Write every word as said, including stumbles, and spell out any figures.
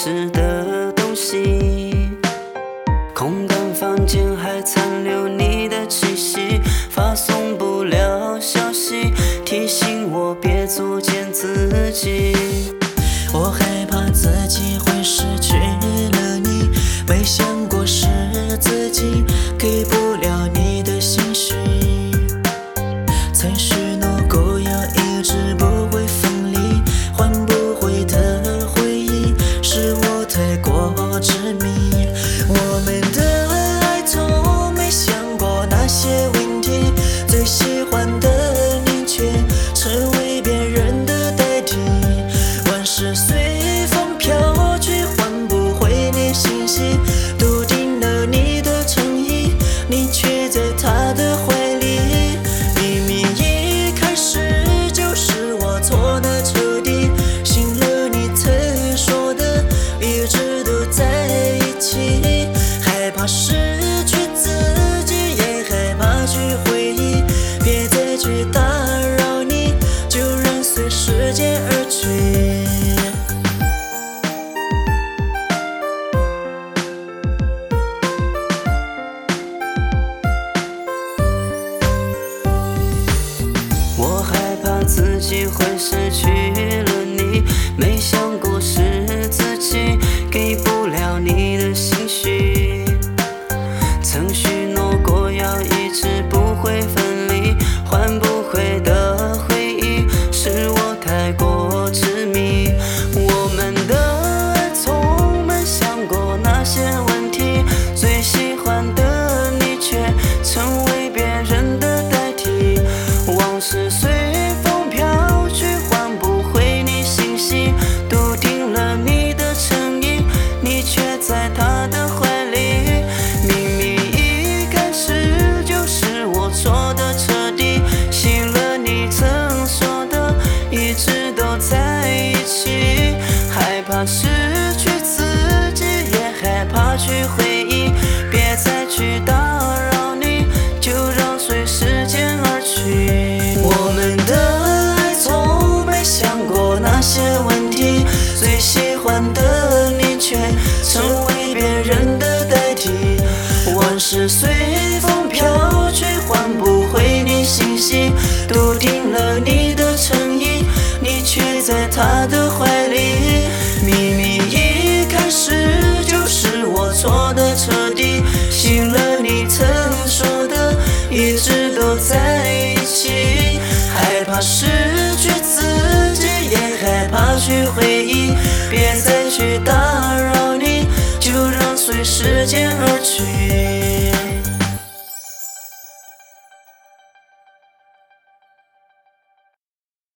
失的东西。空荡房间还残留你的气息，发送不了消息，提醒我别作践自己。 我害怕自己会失去了你，没想过是自己给不了你的心绪。曾许诺过要一直不会分离，换不回的回忆是我太过执迷。我们的爱从没想过那些问题，最喜欢的你却成为别人的代替。万事随风飘去，换不回你信息，笃定了你的诚意，你却在他的怀里。明明一开始就是我错的彻底，信了你曾说的一直都在一起。害怕失去自己，也害怕去回忆，别再去打扰你，就让随时间而去。 我害怕自己会失去了你，没想过是自己给不了你的心绪。曾许诺过要一直不会分离，换不回的回忆是我太过执迷。我们的爱从没想过那些问题，最喜欢的你却成为别人的代替。往事随风飘去，换不回你信息，笃定了你的诚意，你却在他的怀里。明明一开始就是我错的彻底，信了你曾说的一直都在一起。害怕失去自己，也害怕去回忆，别再去打扰你，就让随时间而去。 我们的爱从没想过那些问题，最喜欢的你却成为别人的代替。往事随风飘去，换不回你信息，笃定了你的诚意，你却在他的怀里。明明一开始就是我错的彻底，信了你曾说的一直都在一起。害怕失